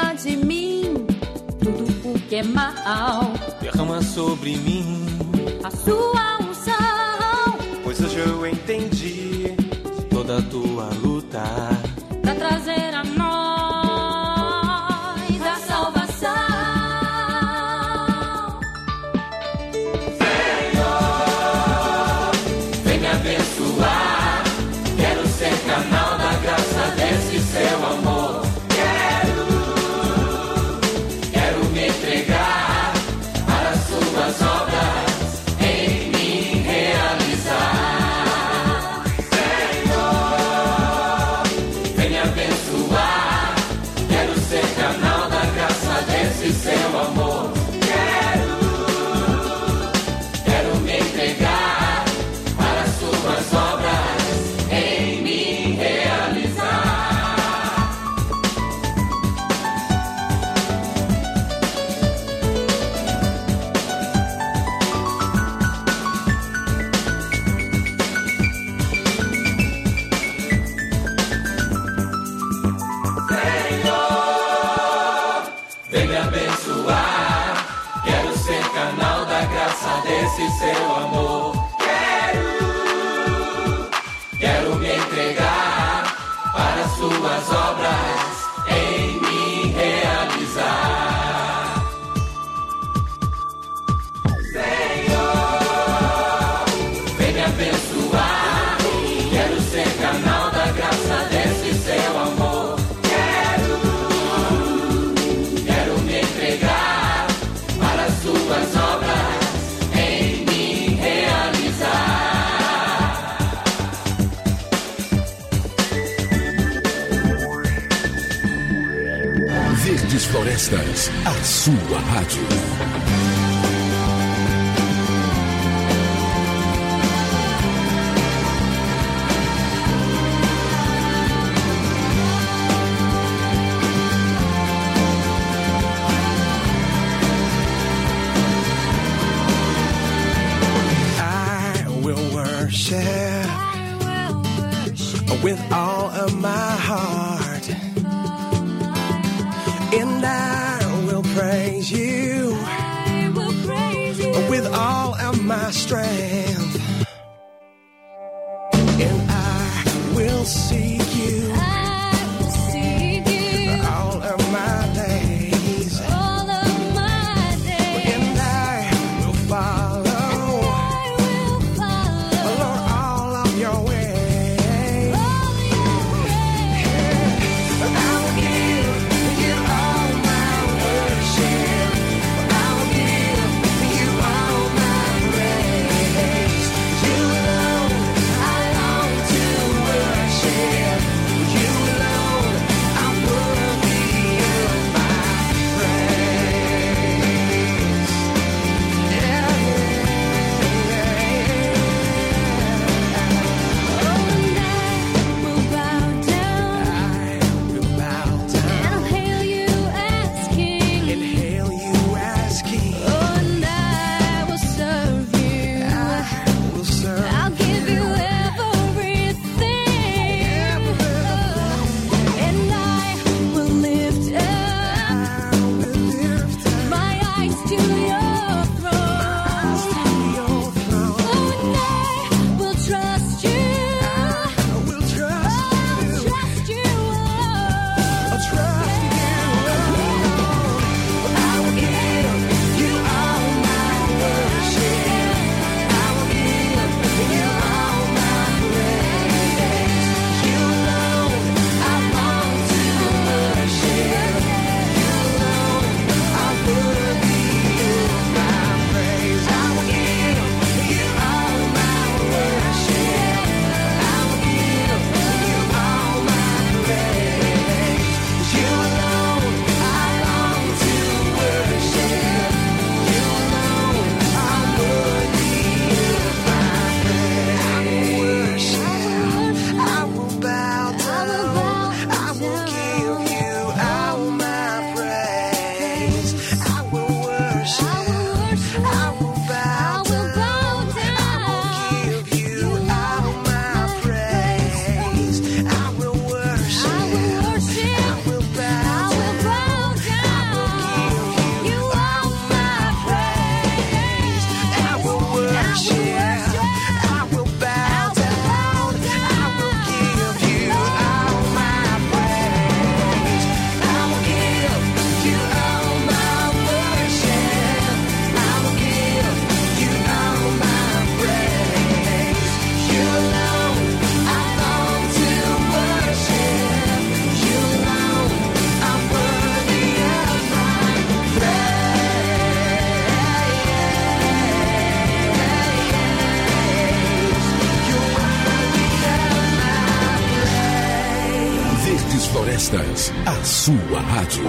tira de mim tudo o que é mal. Derrama sobre mim a sua unção, pois hoje eu entendi toda a tua luta pra trazer a nós a salvação. Senhor, vem me abençoar. Quero ser canal da graça desse seu amor. Quero me entregar para as suas obras em mim realizar. Senhor, vem me abençoar. Quero ser canal da graça desse seu amor. Quero me entregar para as suas obras em mim realizar. Senhor, vem me abençoar. Quero ser canal da graça desse seu amor. Quero me entregar para as suas obras em mim realizar. Senhor, vem me abençoar. Quero ser canal da graça desse seu amor. Quero me entregar para as suas obras em mim realizar. Verdes Florestas, a sua rádio. I will worship with all of my heart, and I will praise you with all of my strength, and I will seek you all of my days, and I will follow, Lord, all of your ways. I'll give you all my worship. I'll give you all my praise. Verdes Florestas, a sua rádio.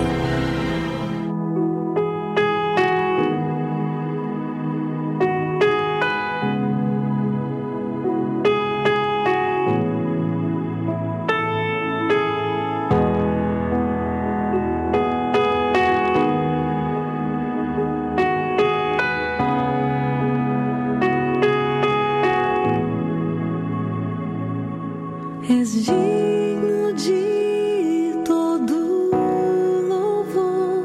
És digno de todo louvor.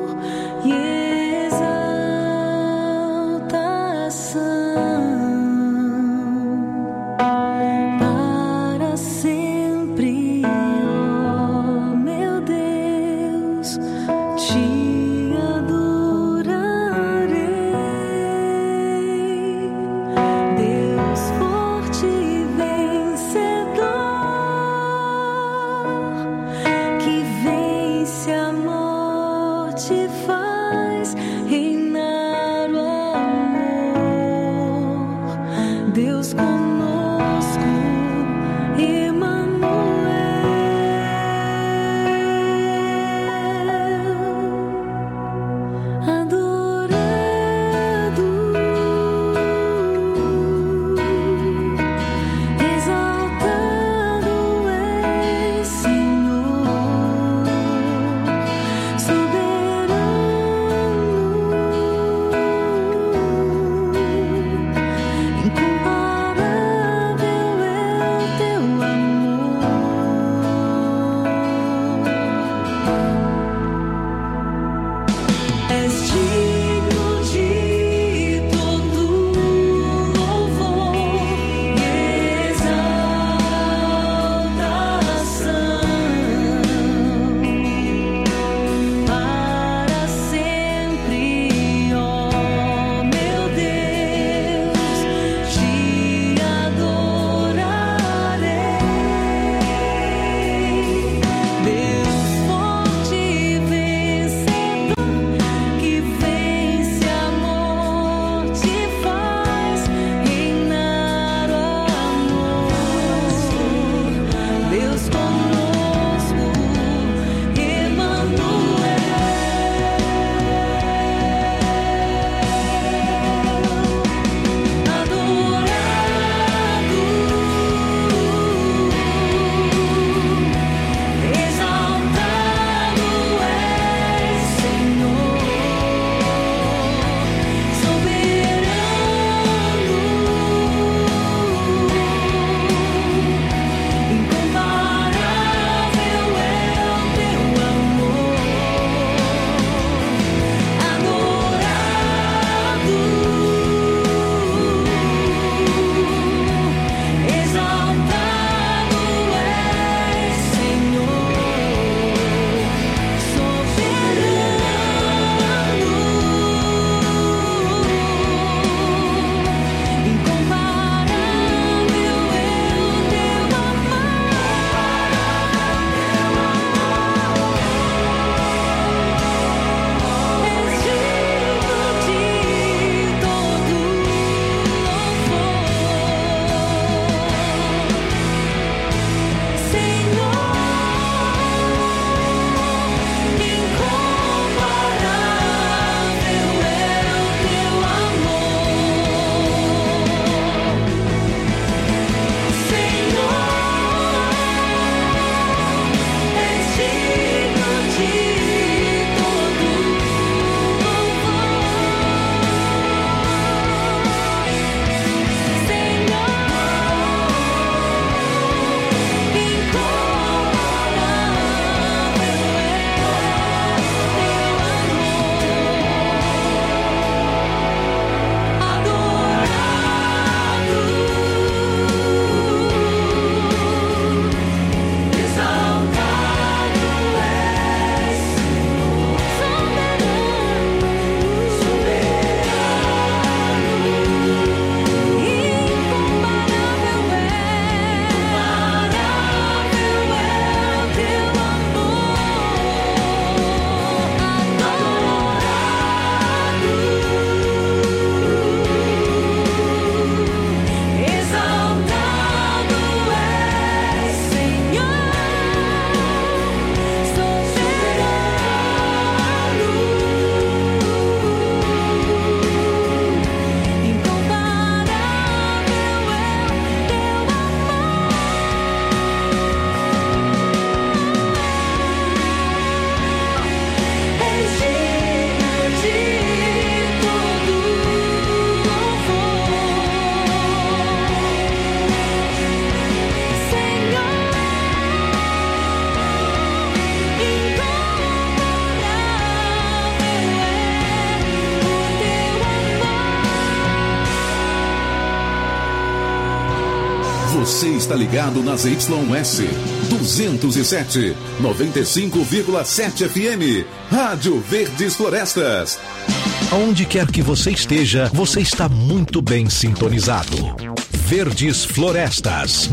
Você está ligado nas YS 207, 95,7 FM. Rádio Verdes Florestas. Aonde quer que você esteja, você está muito bem sintonizado. Verdes Florestas,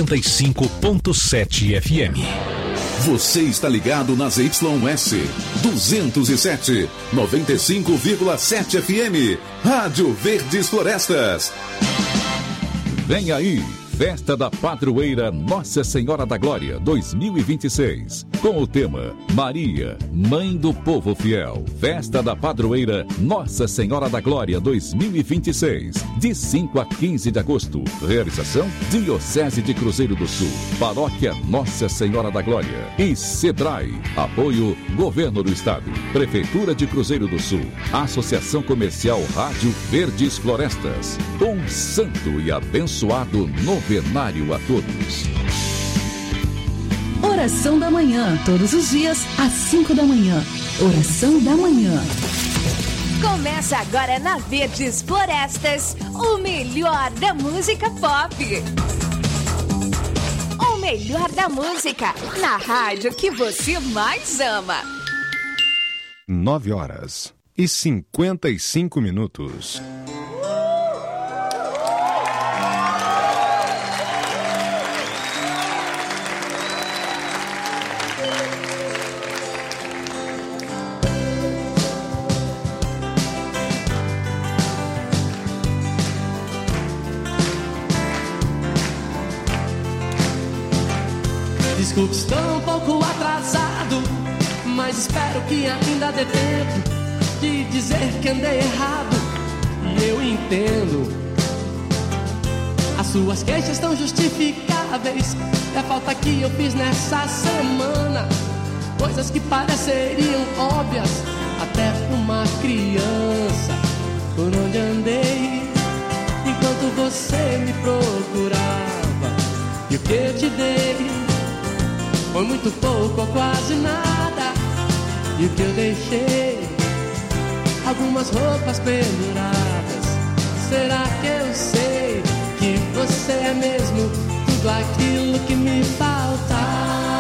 95,7 FM. Você está ligado nas YS 207, 95,7 FM. Rádio Verdes Florestas. Vem aí, Festa da Padroeira Nossa Senhora da Glória 2026. Com o tema Maria, Mãe do Povo Fiel. Festa da Padroeira Nossa Senhora da Glória 2026. De 5 a 15 de agosto. Realização Diocese de Cruzeiro do Sul. Paróquia Nossa Senhora da Glória. E Sebrae. Apoio Governo do Estado. Prefeitura de Cruzeiro do Sul. Associação Comercial Rádio Verdes Florestas. Um santo e abençoado novenário a todos. Oração da manhã, todos os dias, às 5 da manhã. Oração da manhã. Começa agora na Verdes Florestas, o melhor da música pop. O melhor da música, na rádio que você mais ama. 9h55. Desculpe, estou um pouco atrasado, mas espero que ainda dê tempo de dizer que andei errado. E eu entendo, as suas queixas estão justificáveis. E a falta que eu fiz nessa semana, coisas que pareceriam óbvias até pra uma criança. Por onde andei enquanto você me procurava, e o que eu te dei foi muito pouco ou quase nada. E o que eu deixei, algumas roupas penduradas. Será que eu sei que você é mesmo tudo aquilo que me faltava?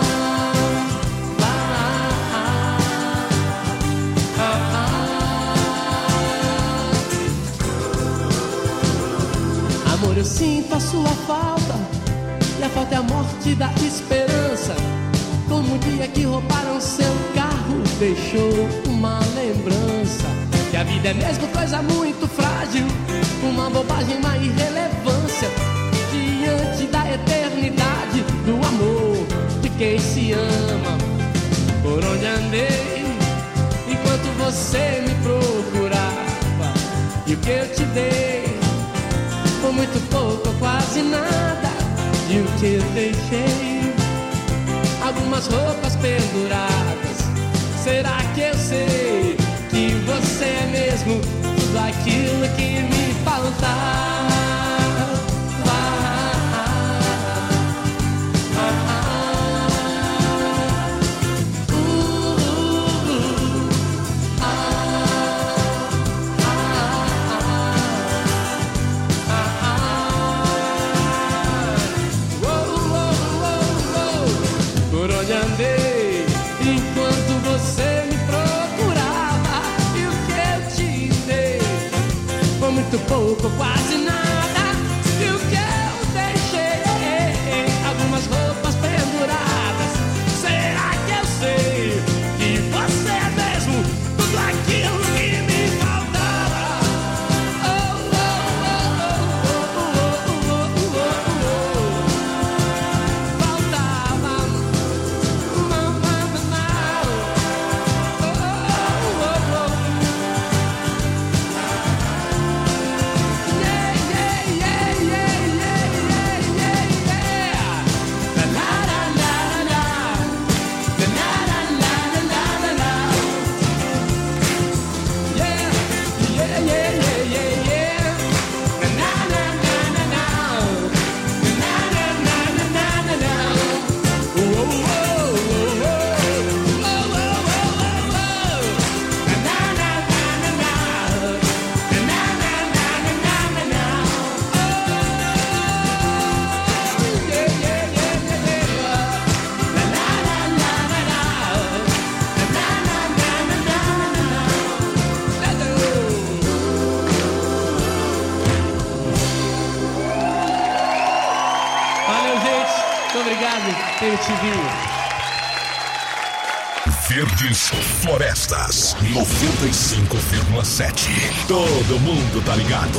Amor, eu sinto a sua falta, e a falta é a morte da esperança. Como o dia que roubaram seu carro, deixou uma lembrança. Que a vida é mesmo coisa muito frágil, uma bobagem, uma irrelevância diante da eternidade do amor de quem se ama. Por onde andei enquanto você me procurava, e o que eu te dei foi muito pouco ou quase nada. E o que eu deixei, algumas roupas penduradas. Será que eu sei que você é mesmo tudo aquilo que me faltava? Por onde andei enquanto você me procurava, e o que eu te dei foi muito pouco, quase nada. E o que eu deixei, algumas roupas penduradas. Será que eu sei que você é mesmo tudo aquilo que me faltava? Oh, oh, oh, oh, oh, oh, oh, oh, oh, oh. Faltava. Yeah. Chivinho. Verdes Florestas 95,7. Todo mundo tá ligado.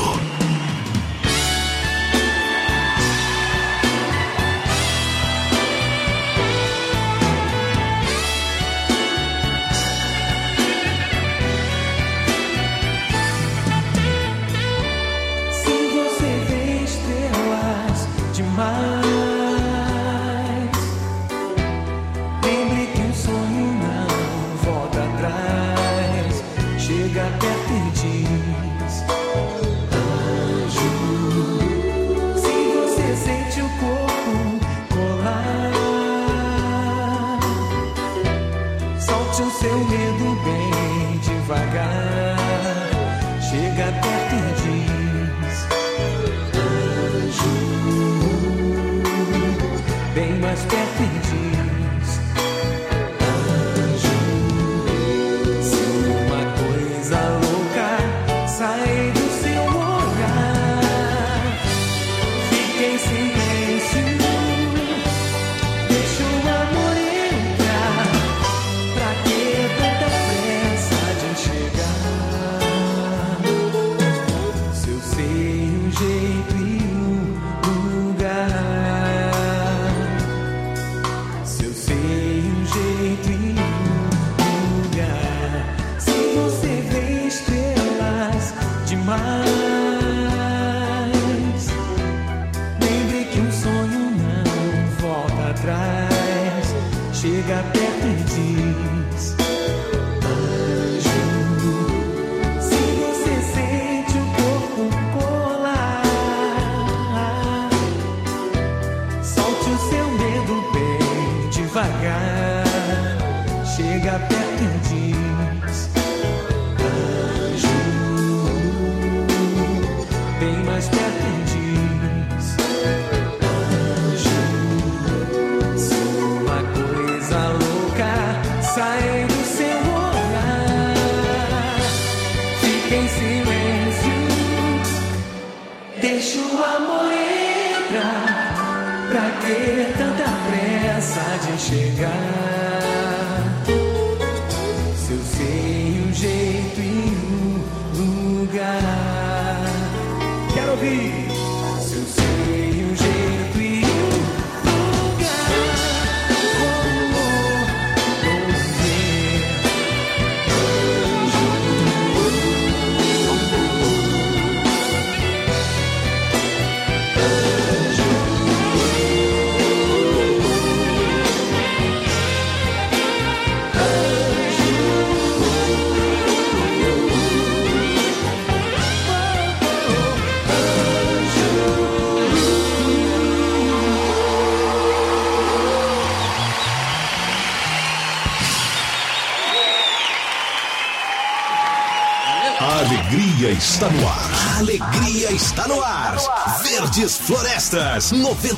Está no ar. A alegria está no ar. Verdes Florestas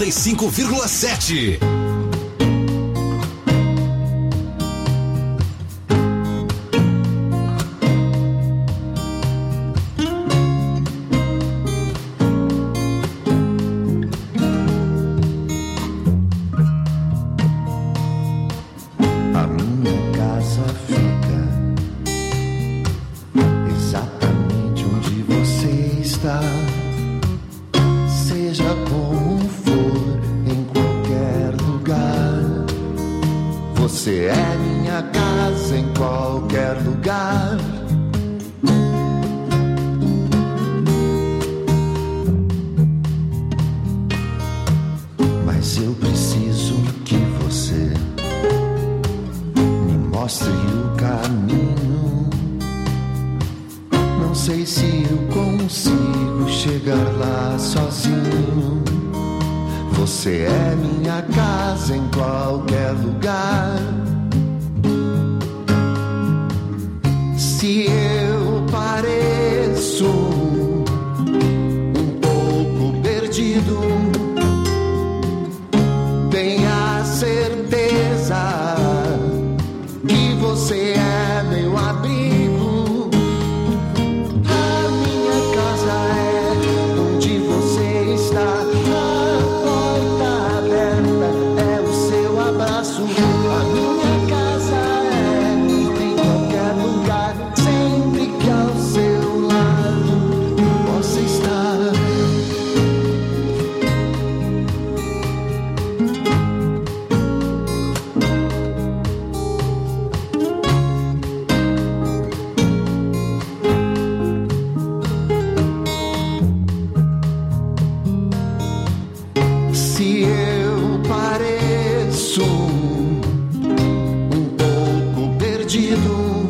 95,7. Está a porta aberta, é o seu abraço. perdido.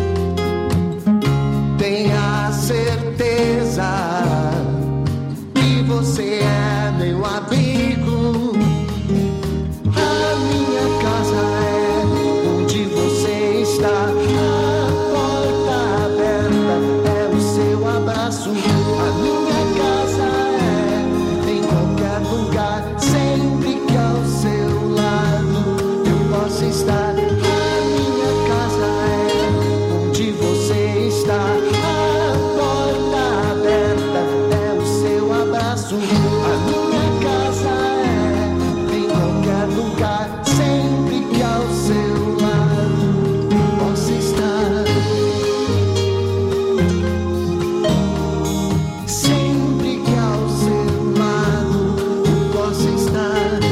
Tenha certeza que você é meu abrigo. A minha casa é onde você está. A porta aberta é o seu abraço. A minha casa é em qualquer lugar, sempre que ao seu lado eu posso estar. A minha casa é onde você está. A porta aberta é o seu abraço. A minha casa é em qualquer lugar, sempre que ao seu lado eu posso estar. Sempre que ao seu lado eu posso estar.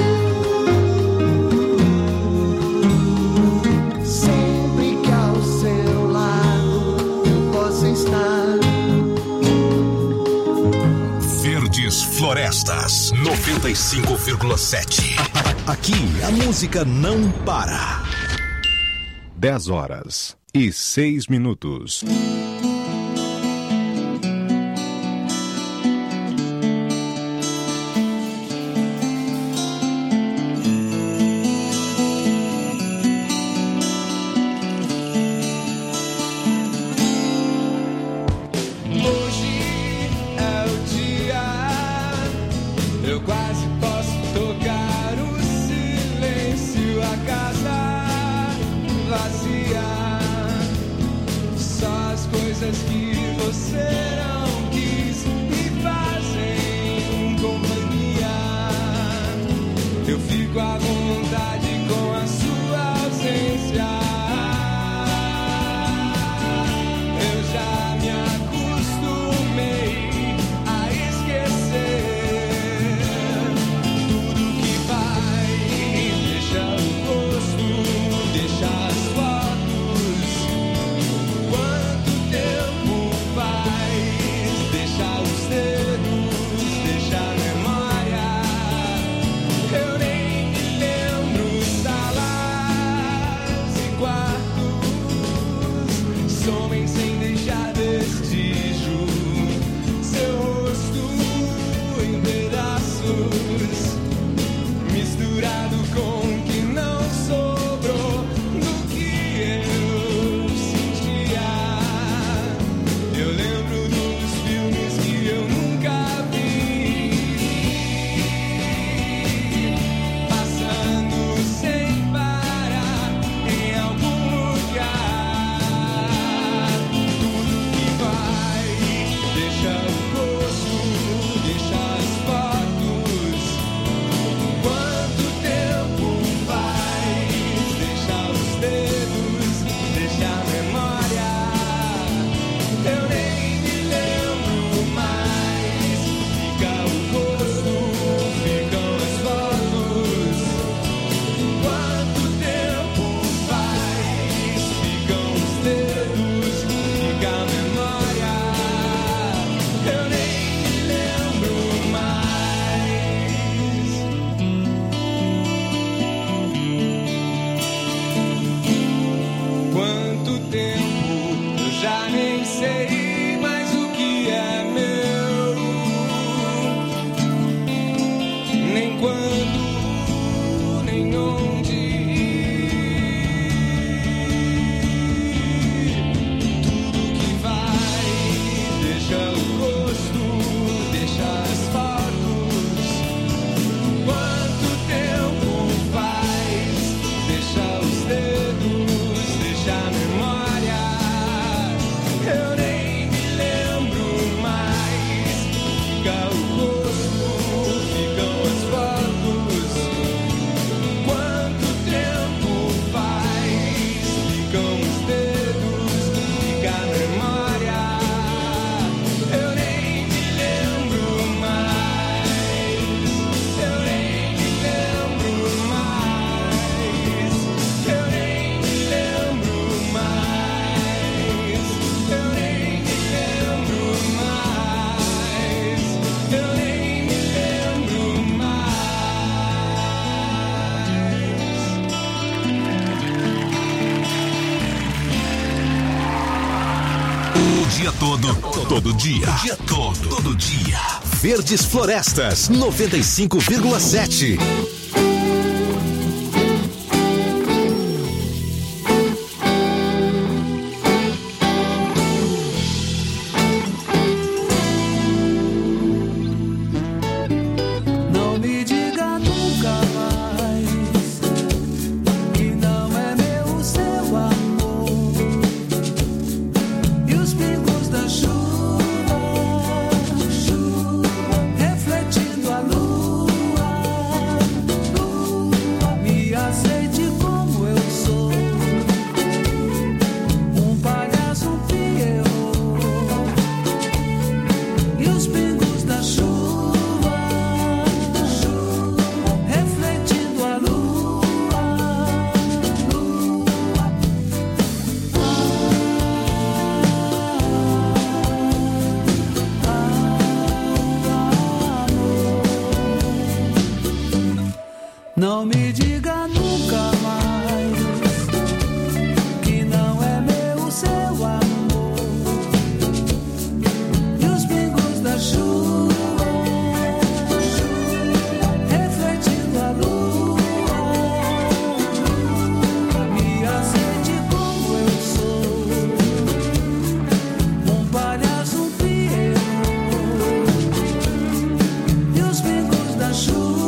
Sempre que ao seu lado eu posso estar. Verdes Florestas 95,7. Aqui a música não para. 10h06. Hoje é o dia, eu quase posso tocar o silêncio, a casa vazia, só as coisas que você não quis me fazem companhia. Eu fico à vontade com a sua ausência. Eu já me acostumei a esquecer tudo que vai, deixa o rosto, deixa as fotos. Quanto tempo faz, deixa os dedos, deixa a memória. Eu nem me lembro, salas e quartos somem sem deixar vestígio. Seu rosto em pedaços, misturado com o que não sobrou do que eu sentia. Eu lembro dos filmes que eu nunca vi, passando sem parar em algum lugar. Tudo que vai, deixa o rosto, deixa as fotos. Quanto tempo faz, deixa os dedos, deixa a memória. Eu nem me lembro mais, fica o rosto, ficam as fotos. Quanto tempo faz, ficam os dedos, fica a memória. Eu nem me lembro mais. Quanto tempo eu já nem sei mais o que é meu, nem quando, nem onde ir. Tudo que vai, deixa o rosto, deixa as fotos. Quanto tempo faz, deixa os dedos, deixa a memória. Eu nem dia todo, todo dia. O dia todo dia. Verdes Florestas, 95,7. Não me diga nunca mais que não é meu o seu amor. E os pingos da chuva refletindo a lua, me aceite como eu sou, um palhaço, um pierrot. E os pingos da chuva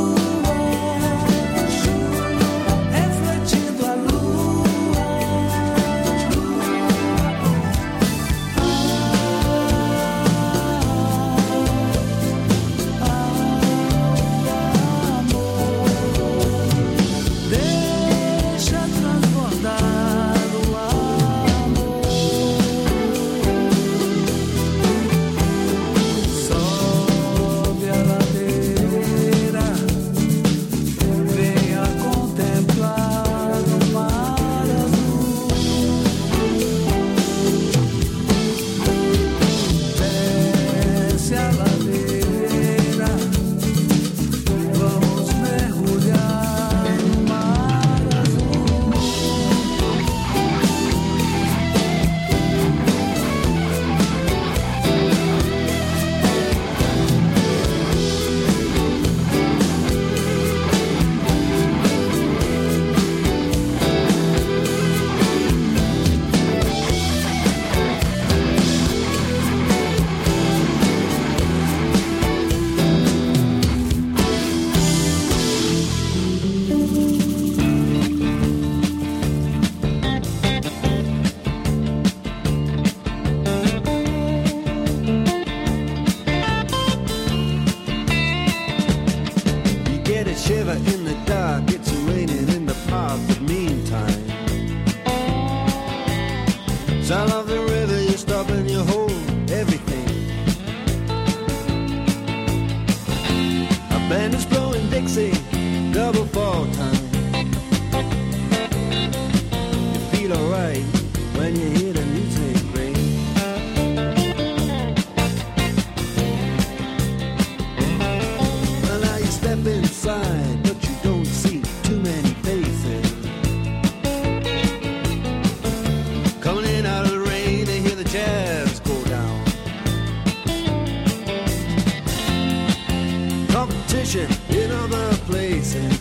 in other places,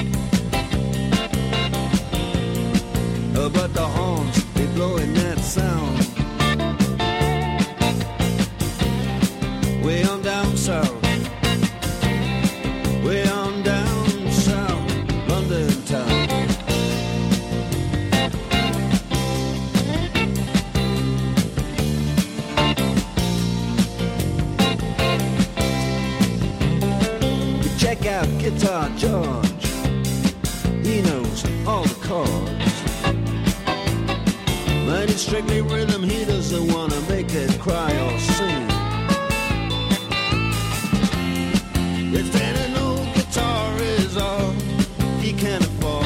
but the horns, they blowing that sound way on down south, way on down south, London town. Check out Guitar George, he knows all the chords. But it's strictly rhythm, he doesn't wanna make it cry or sing. If any old guitar is all he can afford,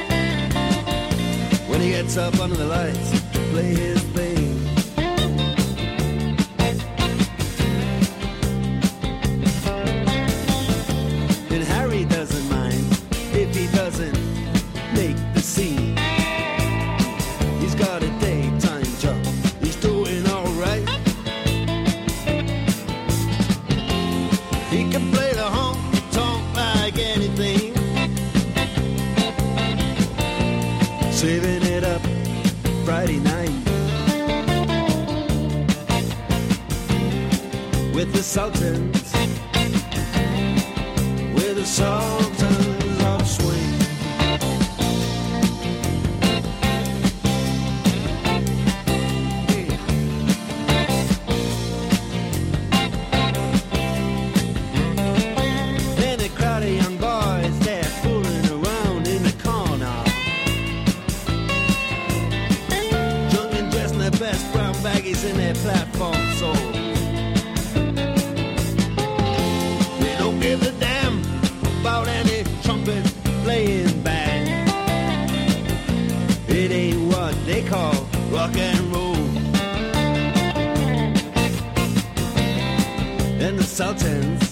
when he gets up under the lights to play his thing, and Harry doesn't mind if he doesn't make the scene. He's got a daytime job, he's doing alright. night with the Sultans, with the Sultans of Swing. Then a crowd of young boys, they're fooling around in the corner, drunk and dressed in their best brown baggies in their platform soles. They don't give a damn about any trumpet playing band. It ain't what they call rock and roll. And the Sultans